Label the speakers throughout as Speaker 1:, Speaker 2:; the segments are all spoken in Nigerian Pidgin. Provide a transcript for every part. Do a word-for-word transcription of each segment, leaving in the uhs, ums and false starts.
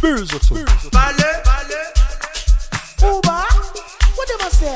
Speaker 1: Birzoto.
Speaker 2: Vale, vale.
Speaker 3: Uba, what them a say?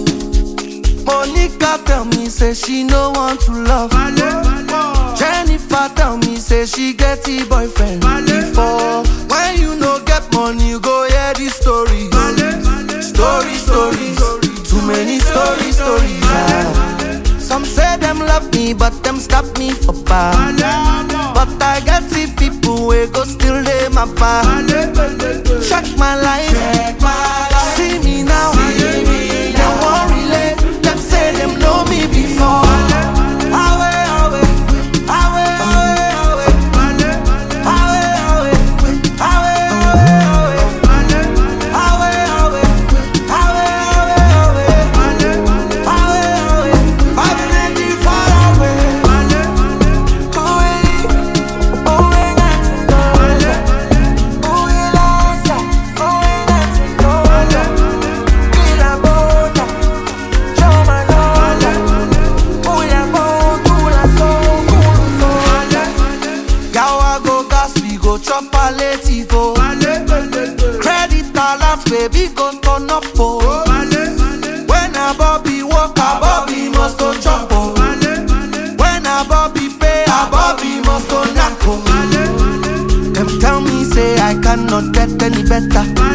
Speaker 4: Monica tell me say she no want to love.
Speaker 2: Vale, vale.
Speaker 4: Jennifer tell me say she get a boyfriend
Speaker 2: Vale,
Speaker 4: before. When you no get money, you go hear the story.
Speaker 2: Vale, vale.
Speaker 4: Story, stories, too many stories, stories. ah. Some say them love me, but them stop me for bar. But I get see people we go still dey my bar. Check my life, see me now. They won't relate. Them say them know me before. Awe, awe, awe, awe, awe. Awe, awe, awe, awe, awe. Awe, awe, awe, awe, awe. Awe, awe, I've been ready far away. Ooh, ooh, we got to go. Ooh, we lost ya. Ooh, we got to go. Kila bota, show my love. Ooh, ya go, ooh, la so, ooh, so. Yawa go gas, we go chop a leti go. Credit alert, baby, go turn up, oh. When a Bobby walk, a Bobby must go chop, oh. When a Bobby pay, a Bobby must go knock, oh. Them tell me say I cannot get any better.